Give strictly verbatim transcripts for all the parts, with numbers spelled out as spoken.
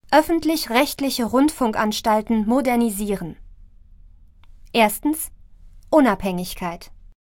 Öffentlich-rechtliche Rundfunkanstalten modernisieren. Erstens. Unabhängigkeit.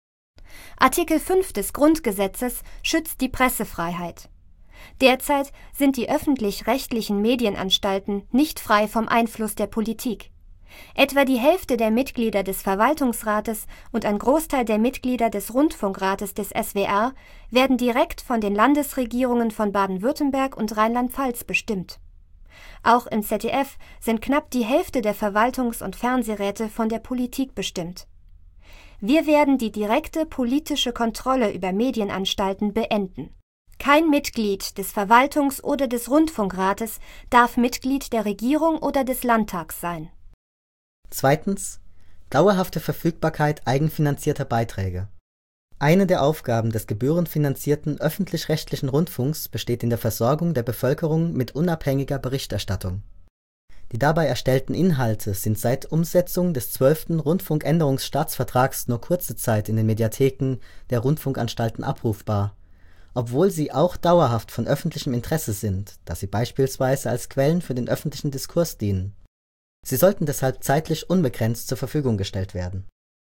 Artikel fünf des Grundgesetzes schützt die Pressefreiheit. Derzeit sind die öffentlich-rechtlichen Medienanstalten nicht frei vom Einfluss der Politik. Etwa die Hälfte der Mitglieder des Verwaltungsrates und ein Großteil der Mitglieder des Rundfunkrates des S W R werden direkt von den Landesregierungen von Baden-Württemberg und Rheinland-Pfalz bestimmt. Auch im Z D F sind knapp die Hälfte der Verwaltungs- und Fernsehräte von der Politik bestimmt. Wir werden die direkte politische Kontrolle über Medienanstalten beenden. Kein Mitglied des Verwaltungs- oder des Rundfunkrates darf Mitglied der Regierung oder des Landtags sein. Zweitens. Dauerhafte Verfügbarkeit eigenfinanzierter Beiträge. Eine der Aufgaben des gebührenfinanzierten öffentlich-rechtlichen Rundfunks besteht in der Versorgung der Bevölkerung mit unabhängiger Berichterstattung. Die dabei erstellten Inhalte sind seit Umsetzung des zwölften Rundfunkänderungsstaatsvertrags nur kurze Zeit in den Mediatheken der Rundfunkanstalten abrufbar, obwohl sie auch dauerhaft von öffentlichem Interesse sind, da sie beispielsweise als Quellen für den öffentlichen Diskurs dienen. Sie sollten deshalb zeitlich unbegrenzt zur Verfügung gestellt werden.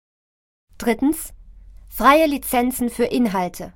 Drittens. Freie Lizenzen für Inhalte.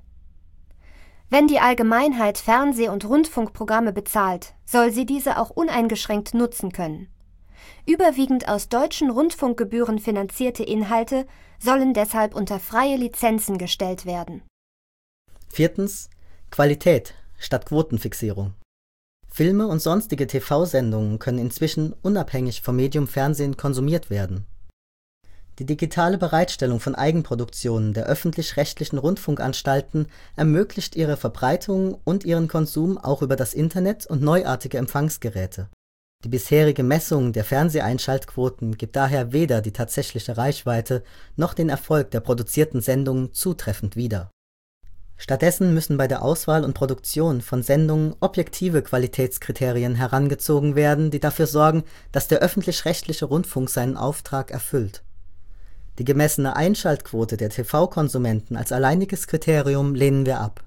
Wenn die Allgemeinheit Fernseh- und Rundfunkprogramme bezahlt, soll sie diese auch uneingeschränkt nutzen können. Überwiegend aus deutschen Rundfunkgebühren finanzierte Inhalte sollen deshalb unter freie Lizenzen gestellt werden. Viertens. Qualität statt Quotenfixierung. Filme und sonstige T V-Sendungen können inzwischen unabhängig vom Medium Fernsehen konsumiert werden. Die digitale Bereitstellung von Eigenproduktionen der öffentlich-rechtlichen Rundfunkanstalten ermöglicht ihre Verbreitung und ihren Konsum auch über das Internet und neuartige Empfangsgeräte. Die bisherige Messung der Fernseheinschaltquoten gibt daher weder die tatsächliche Reichweite noch den Erfolg der produzierten Sendungen zutreffend wider. Stattdessen müssen bei der Auswahl und Produktion von Sendungen objektive Qualitätskriterien herangezogen werden, die dafür sorgen, dass der öffentlich-rechtliche Rundfunk seinen Auftrag erfüllt. Die gemessene Einschaltquote der T V-Konsumenten als alleiniges Kriterium lehnen wir ab.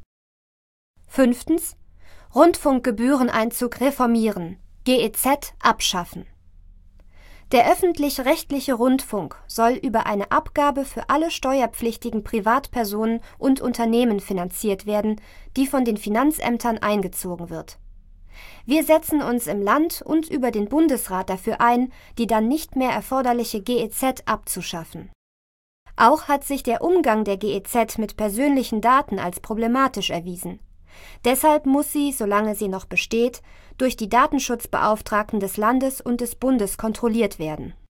Fünftens. Rundfunkgebühreneinzug reformieren, G E Z abschaffen. Der öffentlich-rechtliche Rundfunk soll über eine Abgabe für alle steuerpflichtigen Privatpersonen und Unternehmen finanziert werden, die von den Finanzämtern eingezogen wird. Wir setzen uns im Land und über den Bundesrat dafür ein, die dann nicht mehr erforderliche G E Z abzuschaffen. Auch hat sich der Umgang der G E Z mit persönlichen Daten als problematisch erwiesen. Deshalb muss sie, solange sie noch besteht, durch die Datenschutzbeauftragten des Landes und des Bundes kontrolliert werden.